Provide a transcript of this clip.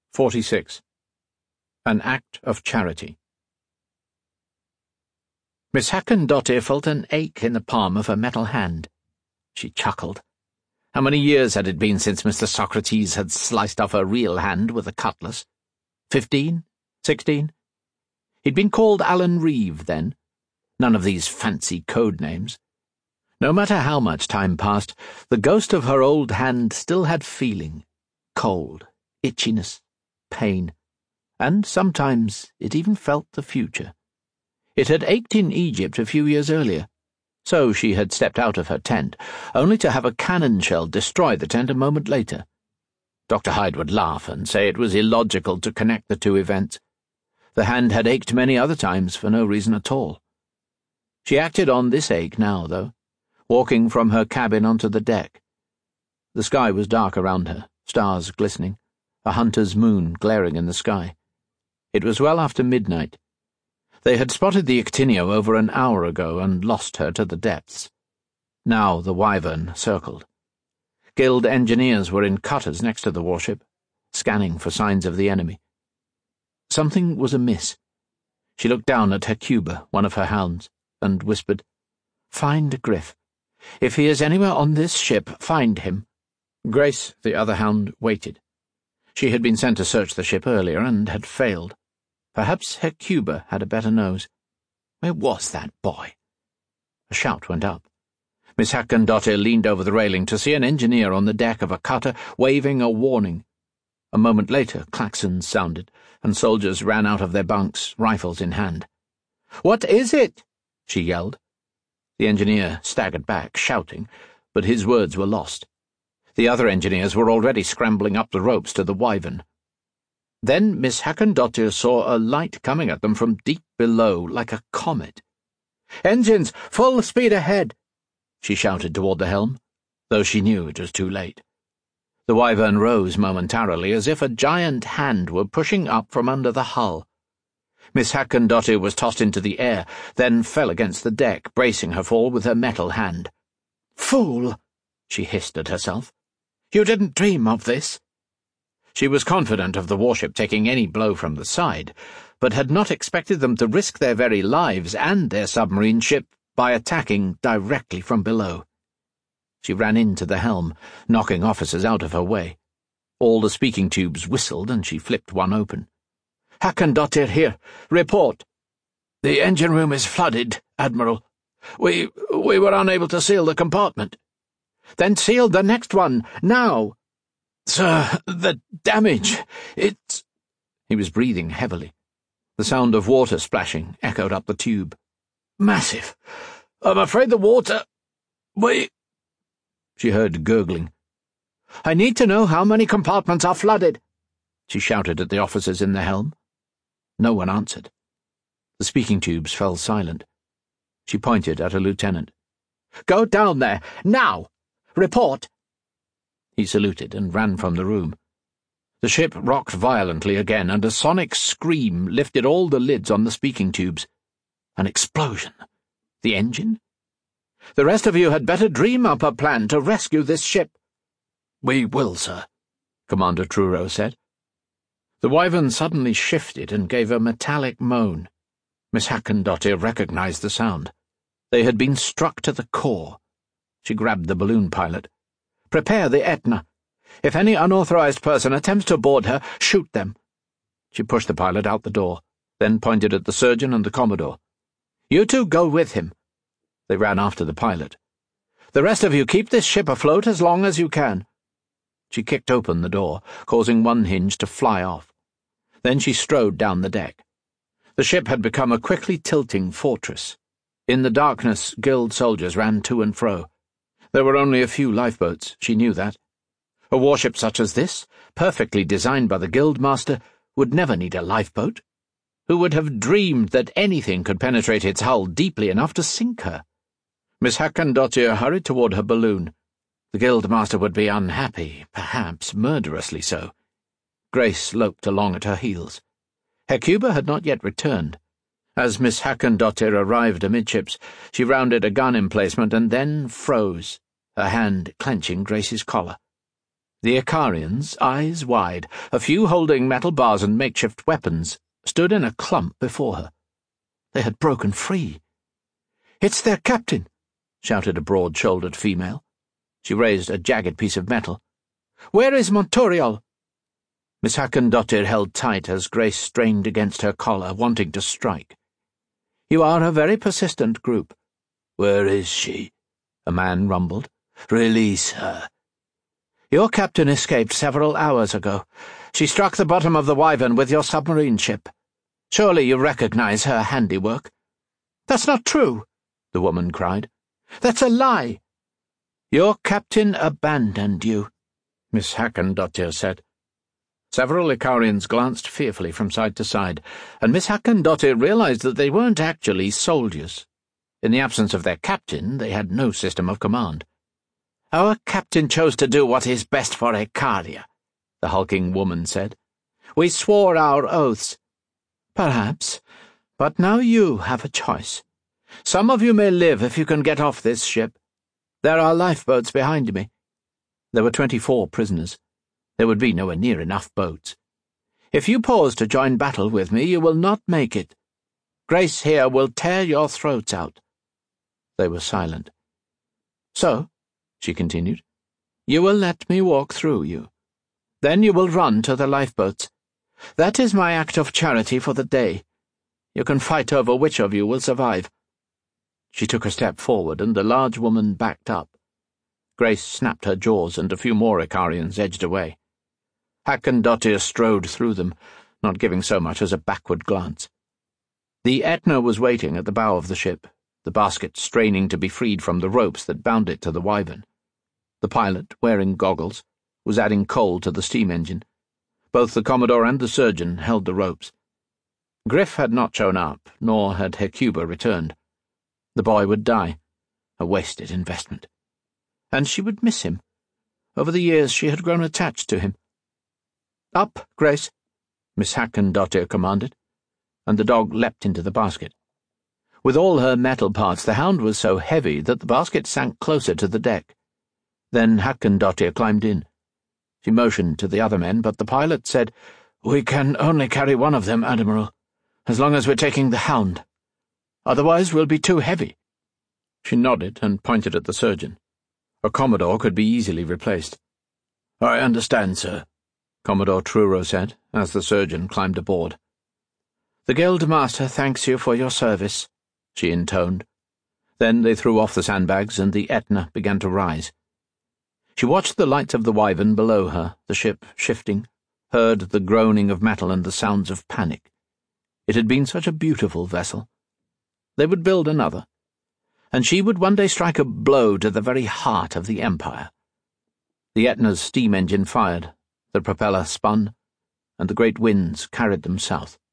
46. An Act of Charity. Miss Hakkendottir felt an ache in the palm of her metal hand. She chuckled. How many years had it been since Mr. Socrates had sliced off her real hand with a cutlass? 15? 16? He'd been called Alan Reeve then. None of these fancy code names. No matter how much time passed, the ghost of her old hand still had feeling. Cold, itchiness, pain, and sometimes it even felt the future. It had ached in Egypt a few years earlier, so she had stepped out of her tent, only to have a cannon shell destroy the tent a moment later. Dr. Hyde would laugh and say it was illogical to connect the two events. The hand had ached many other times for no reason at all. She acted on this ache now, though, walking from her cabin onto the deck. The sky was dark around her, stars glistening, a hunter's moon glaring in the sky. It was well after midnight. They had spotted the Ictinio over an hour ago and lost her to the depths. Now the Wyvern circled. Guild engineers were in cutters next to the warship, scanning for signs of the enemy. Something was amiss. She looked down at Hecuba, one of her hounds, and whispered, "Find Griff. If he is anywhere on this ship, find him." Grace, the other hound, waited. She had been sent to search the ship earlier and had failed. Perhaps Hecuba had a better nose. Where was that boy? A shout went up. Miss Hakkendottir leaned over the railing to see an engineer on the deck of a cutter waving a warning. A moment later, klaxons sounded, and soldiers ran out of their bunks, rifles in hand. "What is it?" she yelled. The engineer staggered back, shouting, but his words were lost. The other engineers were already scrambling up the ropes to the Wyvern. Then Miss Hakkendottir saw a light coming at them from deep below, like a comet. "Engines, full speed ahead!" she shouted toward the helm, though she knew it was too late. The Wyvern rose momentarily, as if a giant hand were pushing up from under the hull. Miss Hakkendottir was tossed into the air, then fell against the deck, bracing her fall with her metal hand. "Fool!" she hissed at herself. "You didn't dream of this." She was confident of the warship taking any blow from the side, but had not expected them to risk their very lives and their submarine ship by attacking directly from below. She ran into the helm, knocking officers out of her way. All the speaking tubes whistled, and she flipped one open. "Hakkendottir here. Report." "The engine room is flooded, Admiral. We were unable to seal the compartment." "Then seal the next one, now." "Sir, the damage, it's—" He was breathing heavily. The sound of water splashing echoed up the tube. "Massive. I'm afraid the water— She heard gurgling. "I need to know how many compartments are flooded," she shouted at the officers in the helm. No one answered. The speaking tubes fell silent. She pointed at a lieutenant. "Go down there, now! Report!" He saluted and ran from the room. The ship rocked violently again, and a sonic scream lifted all the lids on the speaking tubes. An explosion. The engine? "The rest of you had better dream up a plan to rescue this ship." "We will, sir," Commander Truro said. The Wyvern suddenly shifted and gave a metallic moan. Miss Hakkendottir recognized the sound. They had been struck to the core. She grabbed the balloon pilot. "Prepare the Etna. If any unauthorized person attempts to board her, shoot them." She pushed the pilot out the door, then pointed at the surgeon and the Commodore. "You two go with him." They ran after the pilot. "The rest of you keep this ship afloat as long as you can." She kicked open the door, causing one hinge to fly off. Then she strode down the deck. The ship had become a quickly tilting fortress. In the darkness, Guild soldiers ran to and fro. There were only a few lifeboats, she knew that. A warship such as this, perfectly designed by the Guildmaster, would never need a lifeboat. Who would have dreamed that anything could penetrate its hull deeply enough to sink her? Miss Hakkendottir hurried toward her balloon. The Guildmaster would be unhappy, perhaps murderously so. Grace loped along at her heels. Hecuba had not yet returned. As Miss Hakkendottir arrived amidships, she rounded a gun emplacement and then froze, her hand clenching Grace's collar. The Icarians, eyes wide, a few holding metal bars and makeshift weapons, stood in a clump before her. They had broken free. "It's their captain!" shouted a broad-shouldered female. She raised a jagged piece of metal. "Where is Monturiol?" Miss Hakkendottir held tight as Grace strained against her collar, wanting to strike. "You are a very persistent group." "Where is she?" a man rumbled. "Release her." "Your captain escaped several hours ago. She struck the bottom of the Wyvern with your submarine ship. Surely you recognize her handiwork." "That's not true," the woman cried. "That's a lie." "Your captain abandoned you," Miss Hakkendottir said. Several Icarians glanced fearfully from side to side, and Miss Hakkendottir realized that they weren't actually soldiers. In the absence of their captain, they had no system of command. "Our captain chose to do what is best for Icaria," the hulking woman said. "We swore our oaths." "Perhaps, but now you have a choice. Some of you may live if you can get off this ship. There are lifeboats behind me." There were 24 prisoners. There would be nowhere near enough boats. "If you pause to join battle with me, you will not make it. Grace here will tear your throats out." They were silent. "So," she continued, "you will let me walk through you. Then you will run to the lifeboats. That is my act of charity for the day. You can fight over which of you will survive." She took a step forward, and the large woman backed up. Grace snapped her jaws, and a few more Icarians edged away. Hakkendottir strode through them, not giving so much as a backward glance. The Etna was waiting at the bow of the ship, the basket straining to be freed from the ropes that bound it to the Wyvern. The pilot, wearing goggles, was adding coal to the steam engine. Both the Commodore and the surgeon held the ropes. Griff had not shown up, nor had Hecuba returned. The boy would die, a wasted investment. And she would miss him. Over the years she had grown attached to him. "Up, Grace," Miss Hakkendottir commanded, and the dog leapt into the basket. With all her metal parts, the hound was so heavy that the basket sank closer to the deck. Then Hakkendottir climbed in. She motioned to the other men, but the pilot said, "We can only carry one of them, Admiral, as long as we're taking the hound. Otherwise we'll be too heavy." She nodded and pointed at the surgeon. A Commodore could be easily replaced. "I understand, sir," Commodore Truro said, as the surgeon climbed aboard. "The Guildmaster thanks you for your service," she intoned. Then they threw off the sandbags, and the Etna began to rise. She watched the lights of the Wyvern below her, the ship shifting, heard the groaning of metal and the sounds of panic. It had been such a beautiful vessel. They would build another, and she would one day strike a blow to the very heart of the Empire. The Etna's steam engine fired, the propeller spun, and the great winds carried them south.